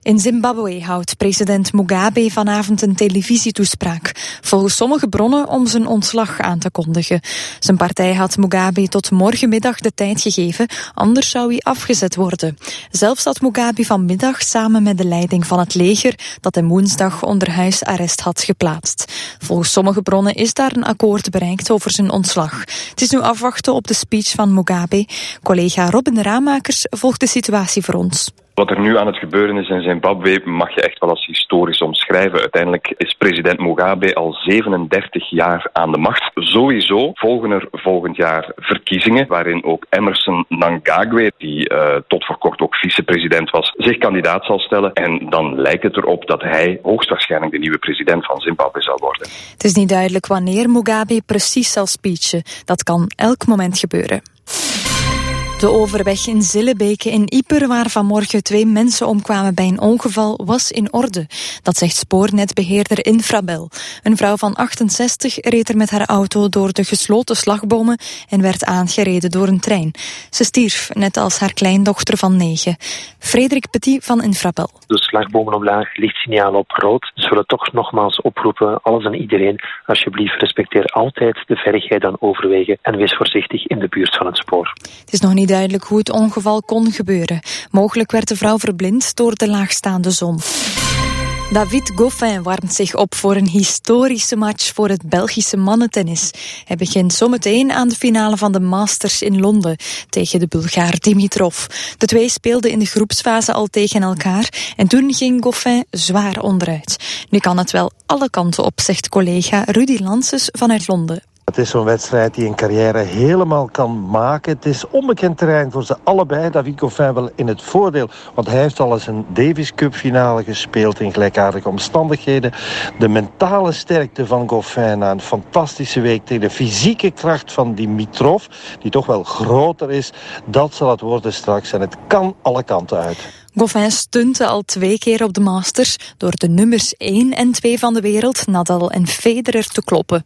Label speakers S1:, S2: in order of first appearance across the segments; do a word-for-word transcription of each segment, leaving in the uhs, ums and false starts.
S1: In Zimbabwe houdt president Mugabe vanavond een televisietoespraak. Volgens sommige bronnen om zijn ontslag aan te kondigen. Zijn partij had Mugabe tot morgenmiddag de tijd gegeven, anders zou hij afgezet worden. Zelf zat Mugabe vanmiddag samen met de leiding van het leger dat hem woensdag onder huisarrest had geplaatst. Volgens sommige bronnen is daar een akkoord bereikt over zijn ontslag. Het is nu afwachten op de speech van Mugabe. Collega Robin Raamakers volgt de situatie voor ons.
S2: Wat er nu aan het gebeuren is in Zimbabwe mag je echt wel als historisch omschrijven. Uiteindelijk is president Mugabe al zevenendertig jaar aan de macht. Sowieso volgen er volgend jaar verkiezingen waarin ook Emmerson Mnangagwa, die uh, tot voor kort ook vicepresident was, zich kandidaat zal stellen. En dan lijkt het erop dat hij hoogstwaarschijnlijk de nieuwe president van Zimbabwe zal worden.
S1: Het is niet duidelijk wanneer Mugabe precies zal speechen. Dat kan elk moment gebeuren. De overweg in Zillebeke in Ieper, waar vanmorgen twee mensen omkwamen bij een ongeval, was in orde. Dat zegt spoornetbeheerder Infrabel. Een vrouw van achtenzestig reed er met haar auto door de gesloten slagbomen en werd aangereden door een trein. Ze stierf, net als haar kleindochter van negen. Frederik Petit van Infrabel.
S3: De slagbomen omlaag, lichtsignaal op rood. Dus we willen toch nogmaals oproepen, alles en iedereen, alsjeblieft respecteer altijd de veiligheid aan overwegen en wees voorzichtig in de buurt van het spoor.
S1: Het is nog niet duidelijk hoe het ongeval kon gebeuren. Mogelijk werd de vrouw verblind door de laagstaande zon. David Goffin warmt zich op voor een historische match voor het Belgische mannentennis. Hij begint zometeen aan de finale van de Masters in Londen tegen de Bulgaar Dimitrov. De twee speelden in de groepsfase al tegen elkaar en toen ging Goffin zwaar onderuit. Nu kan het wel alle kanten op, zegt collega Rudy Lances vanuit Londen.
S4: Het is zo'n wedstrijd die een carrière helemaal kan maken. Het is onbekend terrein voor ze allebei. David Goffin wel in het voordeel, want hij heeft al eens een Davis Cup finale gespeeld in gelijkaardige omstandigheden. De mentale sterkte van Goffin na een fantastische week tegen de fysieke kracht van Dimitrov, die toch wel groter is, dat zal het worden straks. En het kan alle kanten uit.
S1: Goffin stunte al twee keer op de Masters door de nummers één en twee van de wereld, Nadal en Federer, te kloppen.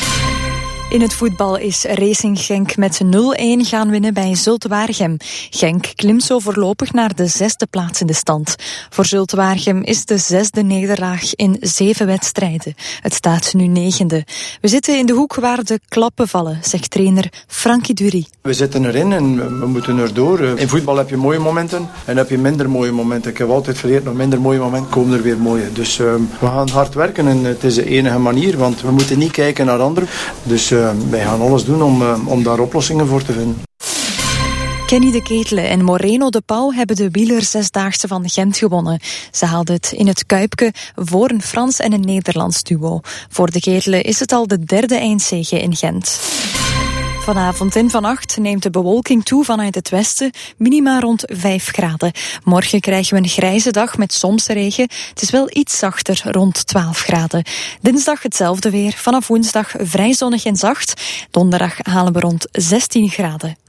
S1: In het voetbal is Racing Genk met nul-een gaan winnen bij Zulte Waregem. Genk klimt zo voorlopig naar de zesde plaats in de stand. Voor Zulte Waregem is de zesde nederlaag in zeven wedstrijden. Het staat nu negende. We zitten in de hoek waar de klappen vallen, zegt trainer Frankie Dury.
S5: We zitten erin en we moeten erdoor. In voetbal heb je mooie momenten en heb je minder mooie momenten. Ik heb altijd geleerd, nog minder mooie momenten komen er weer mooie. Dus uh, we gaan hard werken en het is de enige manier, want we moeten niet kijken naar anderen. Dus uh, wij gaan alles doen om, uh, om daar oplossingen voor te vinden.
S1: Kenny de Ketelen en Moreno de Pauw hebben de wielerzesdaagse van Gent gewonnen. Ze haalden het in het Kuipke voor een Frans en een Nederlands duo. Voor de Ketelen is het al de derde eindzege in Gent. Vanavond en vannacht neemt de bewolking toe vanuit het westen, minima rond vijf graden. Morgen krijgen we een grijze dag met soms regen. Het is wel iets zachter, rond twaalf graden. Dinsdag hetzelfde weer, vanaf woensdag vrij zonnig en zacht. Donderdag halen we rond zestien graden.